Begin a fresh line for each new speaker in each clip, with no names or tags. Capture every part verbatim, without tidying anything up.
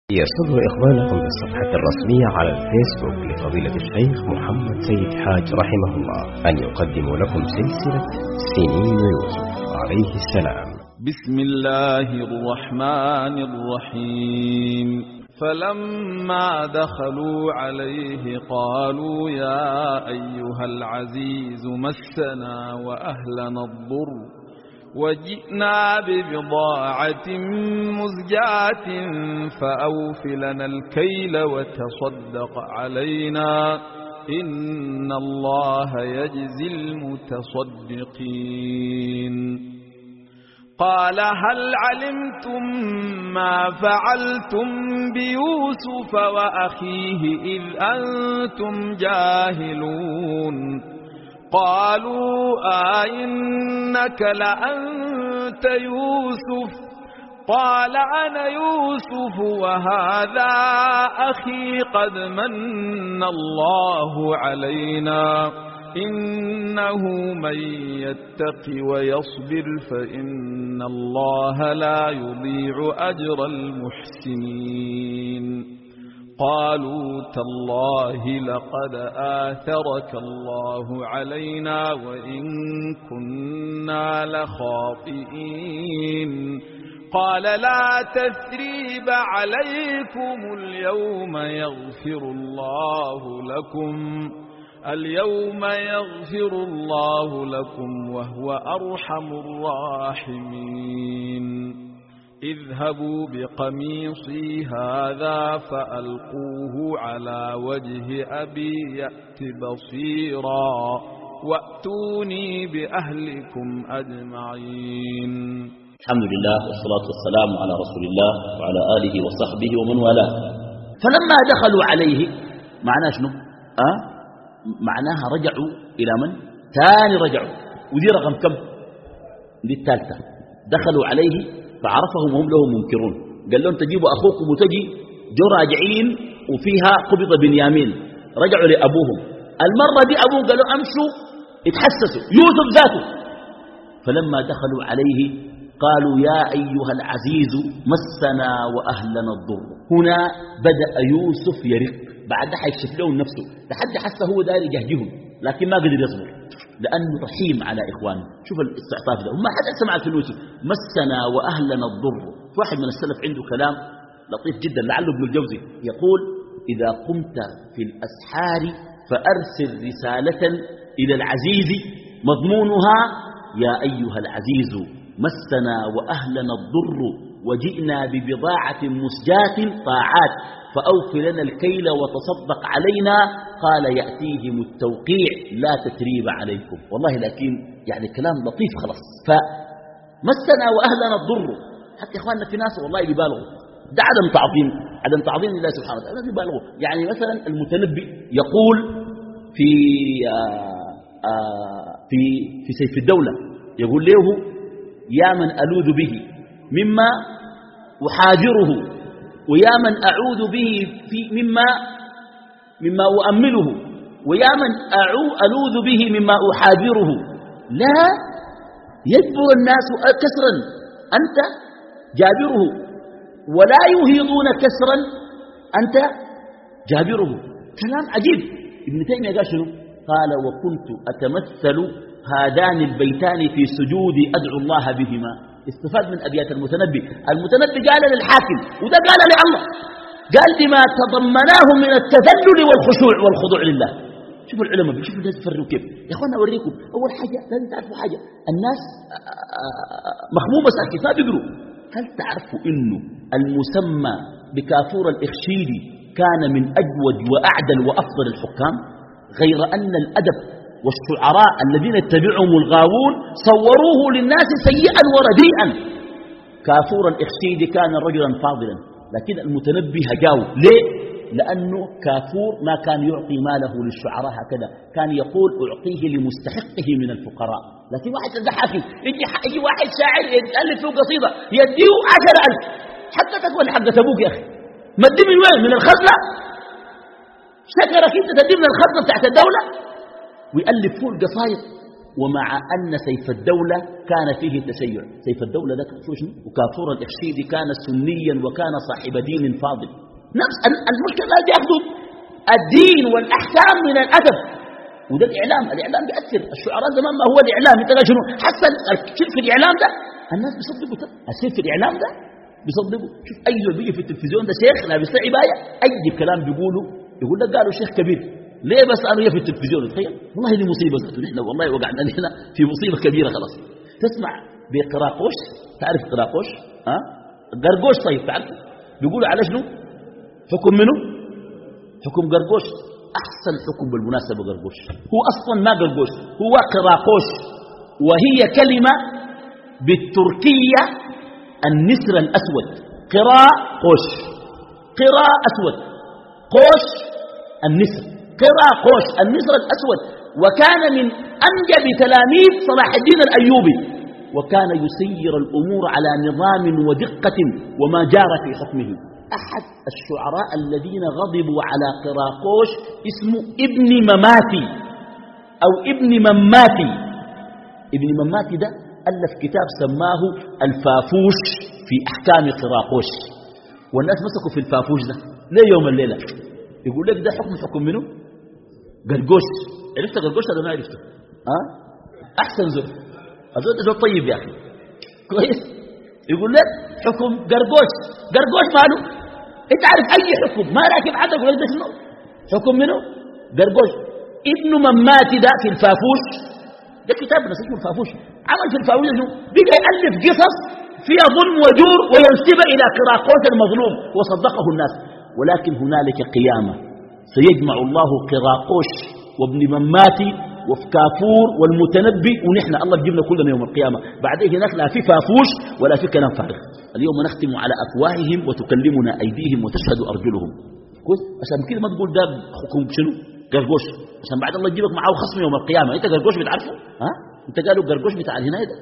يسر إخوانكم بالصفحة الرسمية على الفيسبوك لفضيلة الشيخ محمد سيد حاج رحمه الله أن يقدموا لكم سلسلة سنين يوسف عليه السلام.
بسم الله الرحمن الرحيم. فلما دخلوا عليه قالوا يا أيها العزيز مسنا وأهلنا الضر وجئنا ببضاعة مزجاة فأوف لنا الكيل وتصدق علينا إن الله يجزي المتصدقين. قال هل علمتم ما فعلتم بيوسف وأخيه إذ أنتم جاهلون؟ قالوا أئنك لأنت يوسف؟ قال أنا يوسف وهذا أخي قد من الله علينا إنه من يتق ويصبر فإن الله لا يضيع أجر المحسنين. قالوا تالله لقد آثرك الله علينا وإن كنا لخاطئين. قال لا تثريب عليكم اليوم يغفر الله لكم اليوم يغفر الله لكم وهو أرحم الراحمين. اذهبوا بقميصي هذا فألقوه على وجه أبي يأت بصيرا وأتوني بأهلكم أجمعين.
الحمد لله والصلاة والسلام على رسول الله وعلى آله وصحبه ومن والاه. فلما دخلوا عليه معناه شنو؟ أه؟ معناها رجعوا إلى من؟ ثاني رجعوا، ودي رقم كم؟ دي الثالثة. دخلوا عليه فعرفهم وهم له منكرون، قال لهم تجيبوا أخوكم وتجي جو راجعين وفيها قبض بنيامين. رجعوا لأبوهم، المرة دي أبوه قالوا أمشوا اتحسسوا يوسف ذاته. فلما دخلوا عليه قالوا يا أيها العزيز مسنا وأهلنا الضر. هنا بدأ يوسف يرق، بعد حيكشف لهم نفسه لحد حس هو داري يجهجهم، لكن ما قدر يصبر لأنه رحيم على إخوانه. شوف الاستعطاف ده، وما حد سمع في يوسف مسنا وأهلنا الضر. واحد من السلف عنده كلام لطيف جدا لعله ابن الجوزي يقول إذا قمت في الأسحار فأرسل رسالة إلى العزيز مضمونها يا أيها العزيز مسنا وأهلنا الضر وجئنا ببضاعة مسجاة طاعات فأوف لنا الكيل وتصدق علينا. قال يأتيهم التوقيع لا تتريب عليكم. والله لكن يعني كلام لطيف خلاص. فمسنا وأهلنا الضر، حتى إخواننا في ناس والله يبالغوا، ده عدم تعظيم عدم تعظيم لله سبحانه وتعالى يبالغوا. يعني مثلا المتنبي يقول في آآ آآ في في سيف الدولة يقول له يا من ألوذ به مما أحاجره ويا من أعوذ به في مما مما أؤمله ويا من ألوذ به مما أحاذره. لا يجبر الناس كسرا أنت جابره ولا يهيضون كسرا أنت جابره. كلام عجيب. ابن تيمية قال شنو؟ قال وكنت أتمثل هذان البيتان في سجود أدعو الله بهما. استفاد من أبيات المتنبي. المتنبي قال للحاكم وده قال لله، قال بما تضمناه من التذلل والخشوع والخضوع لله. شوفوا العلماء بيشوفوا الناس يفرقوا كيف. يا اخوانا اوريكم اول حاجه لازم تعرفوا حاجه، الناس مخمومه ساكت ما بيقروا. هل تعرفوا انه المسمى بكافور الاخشيدي كان من اجود واعدل وافضل الحكام؟ غير ان الادب والشعراء الذين اتبعهم الغاوون صوروه للناس سيئا ورديئا. كافور الاخشيدي كان رجلا فاضلا، لكن المتنبي هجاو ليه؟ لأنه كافور ما كان يعطي ماله للشعراء هكذا، كان يقول أعطيه لمستحقه من الفقراء. لكن واحد ده حاكم يجي, يجي واحد شاعر يتألف له قصيدة يديه عشر ألف حتى تكون حقة أبوك يا أخي. ما تدي من وين؟ من الخزنة؟ شكرك أنت تدي من الخزنة بتاعت الدولة؟ ويألف فوق القصايد. ومع أن سيف الدولة كان فيه تشيع. سيف الدولة ذاك وكافور الإخشيدي كان سنيا وكان صاحب دين فاضل. نفس المشكلة لا يأخذوا الدين والأحكام من الأدب، وده الإعلام. الإعلام بيأثر. الشعراء زمان ما هو الإعلام، انت قال شنو حسن الشيء في الإعلام ده الناس بيصدقوا. ترى الشيء في الإعلام ده بيصدقوا. شوف أي زول بيجي في التلفزيون ده شيخ لابس عباية، أي كلام بيقولوا يقول لك قالوا شيخ كبير. ليه بس قالوا في التلفزيون؟ تخيل والله دي مصيبة. نحن والله وقعنا هنا في مصيبة كبيرة خلاص. تسمع بقراقوش، تعرف قراقوش؟ ها أه؟ قرقوش. طيب تعرف بيقولوا على شنو؟ حكم منه؟ حكم قرقوش. أحسن حكم بالمناسبة قرقوش. هو أصلا ما قرقوش، هو قراقوش، وهي كلمة بالتركية النسر الأسود. قراقوش، قراء أسود، قوش النسر، قراقوش النسر الأسود. وكان من أنجب تلاميذ صلاح الدين الأيوبي، وكان يسير الأمور على نظام ودقة وما جار في حكمه. أحد الشعراء الذين غضبوا على قراقوش اسمه ابن مماتي أو ابن مماتي. ابن مماتي ده ألف كتاب سماه الفافوش في أحكام قراقوش، والناس مسكوا في الفافوش ده ليه يوم الليلة. يقول لك ده حكم حكم منه قرقوش. عرفت قرقوش ولا ما عرفته؟ أه؟ أحسن زول الزول ده زول طيب يا أخي كويس. يقول لك حكم قرقوش. قرقوش ماله؟ انت عارف اي حكم ما راكب عدد ولا شنو حكم منه قرقوش. ابن مماتي ده في الفافوش ده كتاب اسمه الفافوش. عمل في الفافوش شنو؟ بقى يالف قصص فيها ظلم وجور وينسب الى قراقوش المظلوم وصدقه الناس. ولكن هنالك قيامه سيجمع الله قراقوش وابن مماتي وكافور والمتنبي ونحن الله يجيبنا كلنا يوم القيامة. بعدين هناك لا في فافوش ولا في كلام فارغ. اليوم نختم على أفواههم وتكلمنا أيديهم وتشهد أرجلهم. كويس عشان كده ما تقول ده حكم شنو قرقوش، عشان بعد الله يجيبك معه خصم يوم القيامة. انت قرقوش بتعرفه؟ ها انت قالوا قرقوش بتاع الهناية ده؟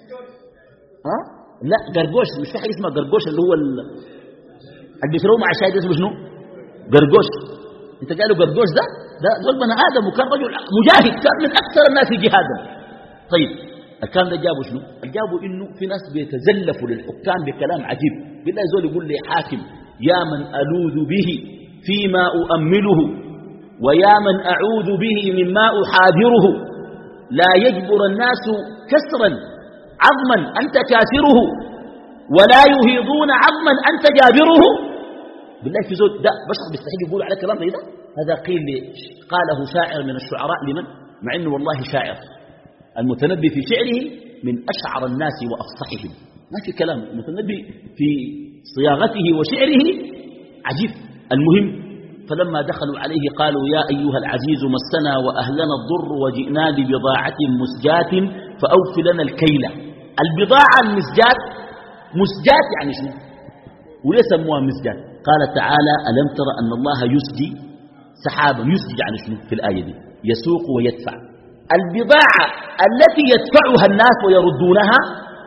ها لا قرقوش مش في حاجة اسمها قرقوش اللي هو اللي بيشربوه مع الشاي اسمه شنو قرقوش. انت قالوا قرقوش ده ده زول بني ادم وكان رجل مجاهد، كان من اكثر الناس جهادا. طيب الكلام ده جابوا شنو؟ جابوا انه في ناس بيتزلفوا للحكام بكلام عجيب. بالله زول يقول لي حاكم يا من الوذ به فيما اؤمله ويا من اعوذ به مما احاذره، لا يجبر الناس كسرا عظما انت كاسره ولا يهيضون عظما انت جابره. بالله في زود ده بشر بيستحيل يقولوا على كلام زي ده. هذا قيل لي قاله شاعر من الشعراء لمن؟ مع انه والله شاعر. المتنبي في شعره من اشعر الناس وافصحهم. ما في كلام. المتنبي في صياغته وشعره عجيب. المهم فلما دخلوا عليه قالوا يا ايها العزيز مسنا واهلنا الضر وجئنا ببضاعه مسجات فاوف لنا الكيل. البضاعه المسجات، مسجات يعني شنو؟ وليه سموها مسجات؟ قال تعالى ألم تر أن الله يسجي سحابا. يسجي يعني شنو في الآية دي؟ يسوق ويدفع. البضاعة التي يدفعها الناس ويردونها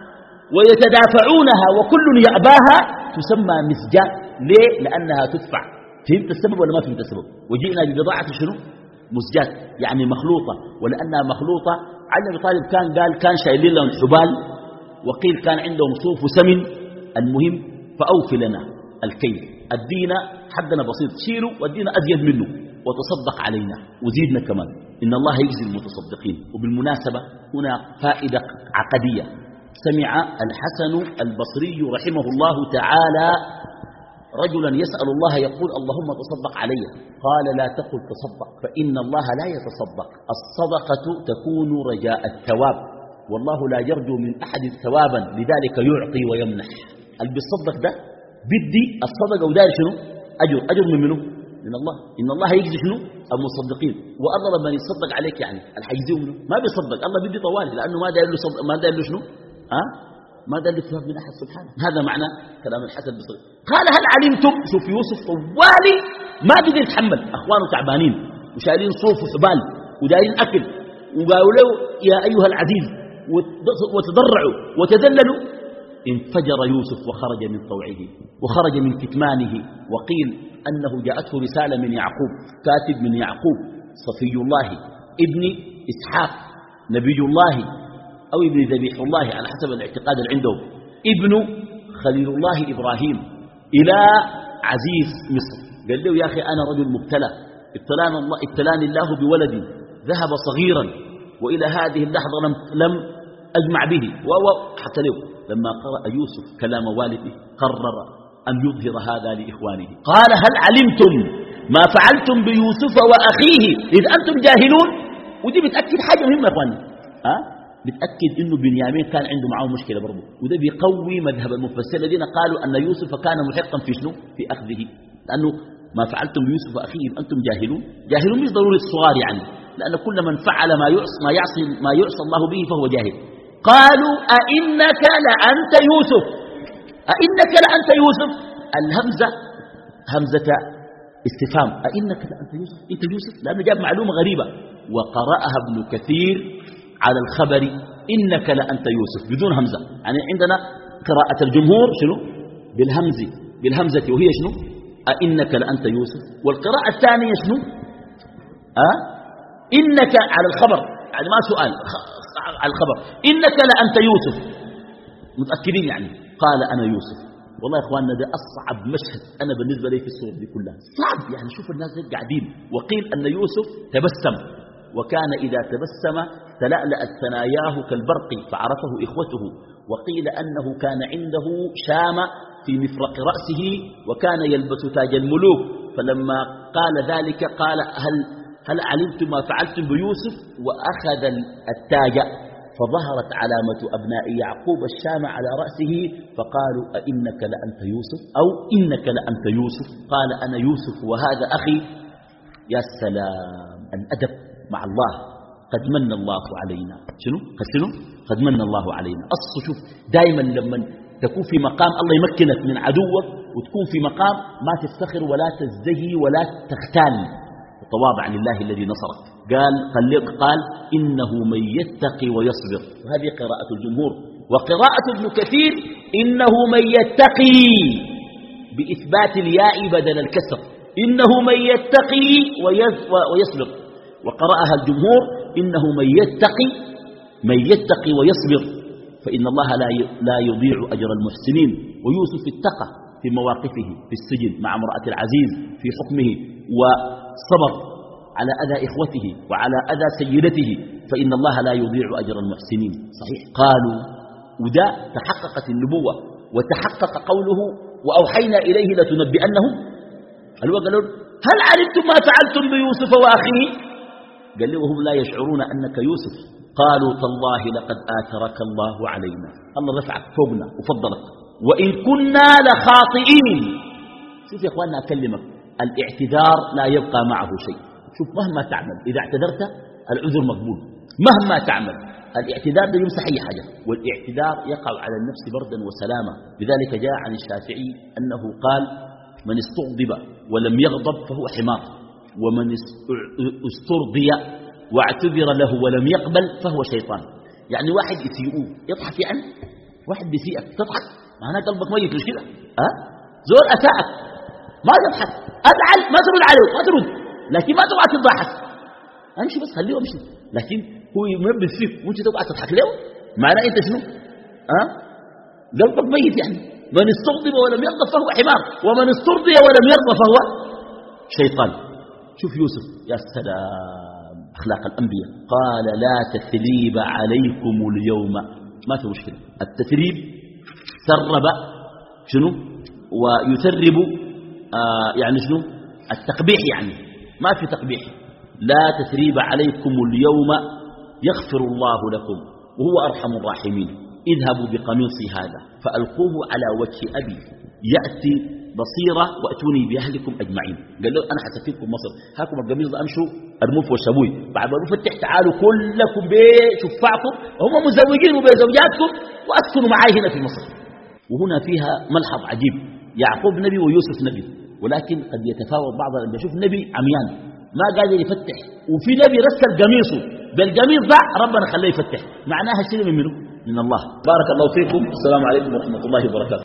ويتدافعونها وكل يأباها تسمى مسجات. ليه؟ لأنها تدفع. فهمت السبب ولا ما فهمت السبب؟ وجئنا ببضاعة شنو؟ مسجات يعني مخلوطة. ولأنها مخلوطة علي أبي طالب كان قال كان شايلين لهم حبال، وقيل كان عندهم صوف وسمن. المهم فأوفي لنا الكيل. الدين حدنا بسيط شيله والدين أزيد منه وتصدق علينا وزيدنا كمان. إن الله يجزي المتصدقين. وبالمناسبة هنا فائدة عقدية. سمع الحسن البصري رحمه الله تعالى رجلا يسأل الله يقول اللهم تصدق علي. قال لا تقل تصدق فإن الله لا يتصدق. الصدقة تكون رجاء الثواب والله لا يرجو من أحد ثوابا لذلك يعطي ويمنح. اللي بيصدق ده بدي الصدقة ودار شنو؟ أجر. أجر من منه؟ من الله. إن الله يجزي شنو؟ المصدقين. والله لما يصدق عليك يعني الحيزيه منه ما بيصدق. الله بدي طوالي لأنه ما داير له صدق، ما داير له شنو؟ ها؟ ما داير له ثواب من أحد سبحانه. هذا معنى كلام الحسن البصري. قال هل علمتم؟ شوف يوسف طوالي ما قدر يتحمل، أخوانه تعبانين وشايلين صوف وحبال ودايرين أكل وقالوا له يا أيها العزيز وتضرعوا وتذللوا. انفجر يوسف وخرج من طوعه وخرج من كتمانه. وقيل أنه جاءته رسالة من يعقوب، كاتب من يعقوب صفي الله ابن إسحاق نبي الله أو ابن ذبيح الله على حسب الاعتقاد اللي عندهم، ابن خليل الله إبراهيم إلى عزيز مصر، قال له يا أخي أنا رجل مبتلى، ابتلاني الله, ابتلاني الله بولدي ذهب صغيرا وإلى هذه اللحظة لم, لم أجمع به، وحتى له لما قرأ يوسف كلام والده قرر أن يظهر هذا لإخوانه، قال هل علمتم ما فعلتم بيوسف وأخيه إذ أنتم جاهلون. ودي بتأكد حاجة مهمة يا إخواني، ها بتأكد إنه بنيامين كان عنده معه مشكلة برضه، وده بيقوي مذهب المفسرين الذين قالوا أن يوسف كان محقا في شنو؟ في أخذه، لأنه ما فعلتم بيوسف وأخيه أنتم جاهلون. جاهلون مش ضروري الصغار يعني، لأن كل من فعل ما يعصى ما يعصي ما يعصى الله به فهو جاهل. قالوا أئنك لأنت يوسف، أئنك لأنت يوسف، الهمزة همزة استفهام، أئنك لأنت يوسف، أنت يوسف، لأنه جاب معلومة غريبة. وقرأها ابن كثير على الخبر إنك لأنت يوسف بدون همزة، يعني عندنا قراءة الجمهور شنو؟ بالهمز بالهمزة وهي شنو؟ أئنك لأنت يوسف. والقراءة الثانية شنو؟ أه؟ إنك على الخبر، يعني ما سؤال على الخبر، إنك لأنت يوسف، متأكدين يعني. قال أنا يوسف. والله يا إخواننا ده أصعب مشهد أنا بالنسبة لي في السورة دي كلها، صعب يعني. شوف الناس قاعدين، وقيل أن يوسف تبسم، وكان إذا تبسم تلألأت ثناياه كالبرق فعرفه إخوته. وقيل أنه كان عنده شامة في مفرق رأسه وكان يلبس تاج الملوك، فلما قال ذلك قال هل, هل علمتم ما فعلتم بيوسف، وأخذ التاج فظهرت علامة أبناء يعقوب الشام على رأسه، فقالوا أئنك لأنت يوسف أو إنك لأنت يوسف. قال أنا يوسف وهذا أخي. يا سلام الأدب مع الله. قد من الله علينا. شنو؟ قد شنو؟ قد من الله علينا. أصل شوف دائما لما تكون في مقام الله يمكنك من عدوك وتكون في مقام ما تفتخر ولا تزدهي ولا تختال، تواضع لله الذي نصرك. قال قال إنه من يتقي ويصبر، وهذه قراءة الجمهور. وقراءة ابن كثير إنه من يتقي بإثبات الياء بدل الكسر، إنه من يتقي ويصبر. وقرأها الجمهور إنه من يتقي من يتقي ويصبر فإن الله لا يضيع أجر المحسنين. ويوسف اتقى في مواقفه في السجن مع امرأة العزيز في حكمه، وصبر على أذى إخوته وعلى أذى سيدته، فإن الله لا يضيع أجر المحسنين. صحيح. قالوا ودا تحققت النبوة وتحقق قوله وأوحينا إليه لتنبئنهم. قالوا هل علمتم ما فعلتم بيوسف وأخيه؟ قال له وهم لا يشعرون أنك يوسف. قالوا تالله لقد آثرك الله علينا، الله رفعك فوقنا وفضلك، وإن كنا لخاطئين. شوف يا أخواننا أكلمك، الاعتذار لا يبقى معه شيء. شوف مهما تعمل إذا اعتذرت العذر مقبول، مهما تعمل الاعتذار ده يمسح أي حاجة، والاعتذار يقع على النفس بردا وسلامة. لذلك جاء عن الشافعي أنه قال من استغضب ولم يغضب فهو حمار، ومن استرضي واعتذر له ولم يقبل فهو شيطان. يعني واحد يسيئوه يضحك، يعني واحد بيسيئك تضحك معناه قلبك ميت مش كده؟ أه؟ زول أساءك ما تضحك، أزعل ما ترد عليه ما ترد، لكن ما تقعد تضحك، امشي بس خليه امشي. لكن هو يمبل فيك وانت تقعد تضحك له، معناه انت شنو؟ أه؟ قلبك ميت. يعني من استغضب ولم يغضب فهو حمار، ومن استرضي ولم يغضب فهو شيطان. شوف يوسف يا سلام أخلاق الأنبياء. قال لا تثريب عليكم اليوم، ما في مشكلة. التثريب ثرب شنو ويثرب، آه يعني شنو التقبيح، يعني ما في تقبيح. لا تثريب عليكم اليوم يغفر الله لكم وهو أرحم الراحمين. اذهبوا بقميصي هذا فألقوه على وجه أبي يأتي بصيرة وأتوني بأهلكم أجمعين. قال له أنا حسفيكم مصر، هاكم القميص ده أمشوا أرموه وشابوي، بعد ما نفتح تعالوا كلكم بشفاعكم وهم مزوجين وبزوجاتكم وأسكنوا معي هنا في مصر. وهنا فيها ملحظ عجيب، يعقوب نبي ويوسف نبي، ولكن قد يتفاوت بعض الأنبياء. شوف نبي عميان ما قادر يفتح، وفي نبي رسل قميصه بالقميص ده ربنا خليه يفتح، معناها شيء من منه من الله. بارك الله فيكم، السلام عليكم ورحمة الله وبركاته.